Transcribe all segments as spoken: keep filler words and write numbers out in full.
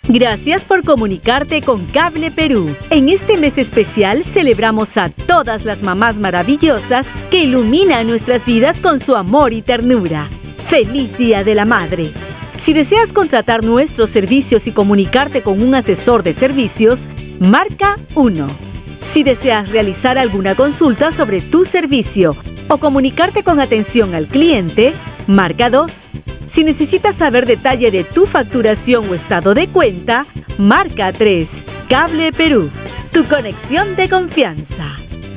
Gracias por comunicarte con Cable Perú. En este mes especial celebramos a todas las mamás maravillosas que iluminan nuestras vidas con su amor y ternura. ¡Feliz Día de la Madre! Si deseas contratar nuestros servicios y comunicarte con un asesor de servicios, marca uno. Si deseas realizar alguna consulta sobre tu servicio o comunicarte con atención al cliente, marca dos. Si necesitas saber detalle de tu facturación o estado de cuenta, marca tres. Cable Perú, tu conexión de confianza.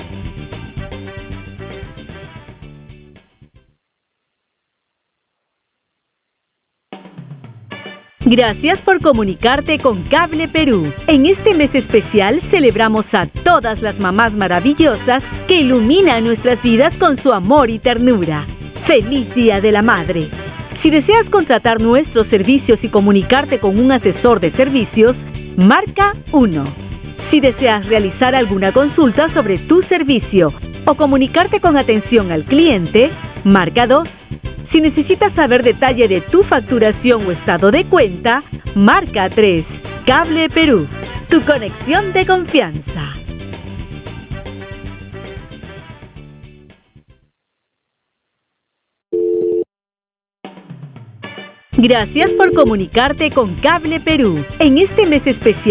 Gracias por comunicarte con Cable Perú. En este mes especial celebramos a todas las mamás maravillosas que iluminan nuestras vidas con su amor y ternura. ¡Feliz Día de la Madre! Si deseas contratar nuestros servicios y comunicarte con un asesor de servicios, marca uno. Si deseas realizar alguna consulta sobre tu servicio o comunicarte con atención al cliente, marca dos. Si necesitas saber detalle de tu facturación o estado de cuenta, marca tres. Cable Perú, tu conexión de confianza. Gracias por comunicarte con Cable Perú. En este mes especial